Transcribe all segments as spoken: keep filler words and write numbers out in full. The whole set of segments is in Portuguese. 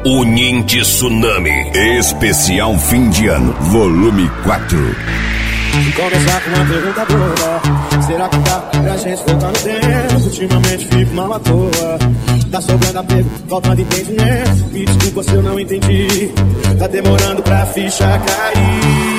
Uniente Tsunami. Especial fim de ano, volume quatro. Começar com uma pergunta boa: será que dá pra gente voltar no tempo? Ultimamente fico mal à toa. Tá sobrando apego, faltando entendimento. Me desculpa se eu não entendi. Tá demorando pra ficha cair.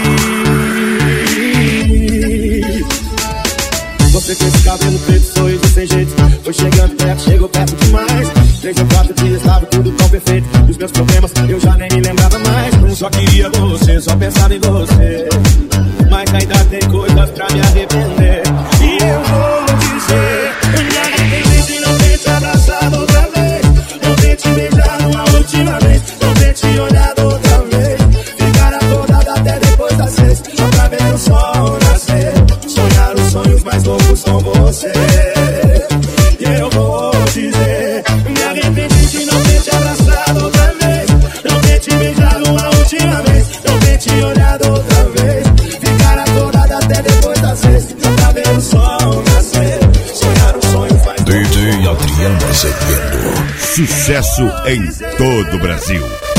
Você com esse cabelo preto, sorriso sem jeito. Foi chegando perto, chegou perto demais. Três ou quatro dias estava tudo tão perfeito. Os meus problemas eu já nem me lembrava mais. Não só queria você, só pensava em você. Mas ainda tem coisas pra me arrepender. E eu vou dizer: eu me arrependi de não ter te abraçado outra vez, não ter te beijado uma última vez, não ter te olhado outra vez, ficar acordado até depois das seis, só pra ver o sol nascer, sonhar os sonhos mais loucos com você. E eu vou dizer: eu me arrependi de não ter te abraçado outra vez, não ter te beijado uma última vez, não ter te olhado outra vez, até depois das vezes, pra ver o sol nascer, sonhar o sonho faz D J Adriano Azevedo. Sucesso em todo o Brasil.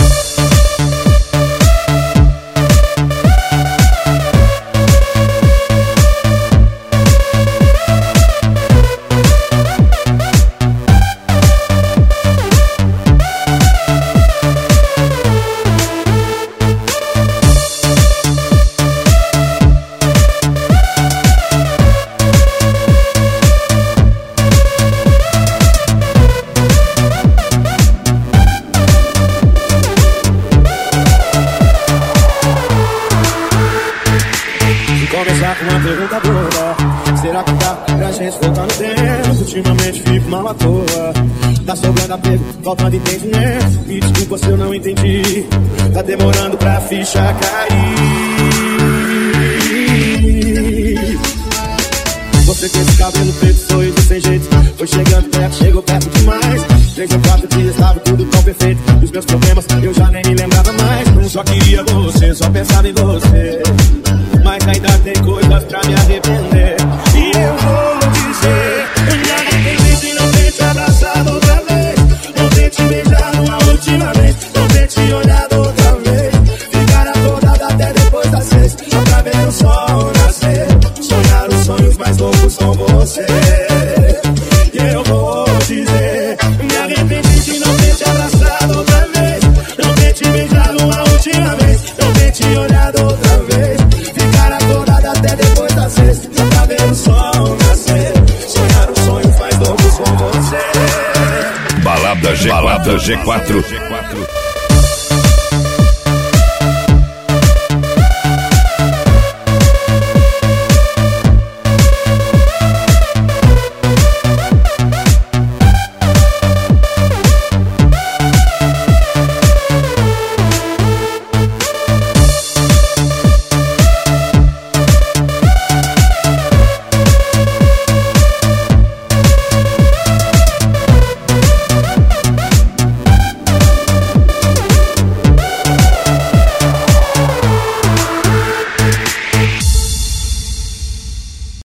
Começar com uma pergunta boa: será que dá pra gente voltar no tempo? Ultimamente fico mal à toa. Tá sobrando apego, faltando entendimento. Me desculpa se eu não entendi. Tá demorando pra ficha cair. Você com esse cabelo preto, sorriso sem jeito. Foi chegando perto, chegou perto demais. Três ou quatro dias estava tudo tão perfeito. Os meus problemas eu já nem me lembrava mais. Não só queria você, só pensava em você. Mas ainda tem coisas pra me arrepender. E eu vou dizer: eu me arrependi de não ter te abraçado outra vez, não ter te beijado uma última vez, não ter te olhado outra vez, ficar acordado até depois das seis, só pra ver o sol nascer, sonhar os sonhos mais loucos com você. E eu vou dizer: eu me arrependi de não ter te abraçado outra vez, não ter te beijado uma última vez, não ter te olhado outra vez, até depois das seis, pra ver o sol nascer, sonhar o sonho faz loucos com você. Balada G quatro. Balada G quatro.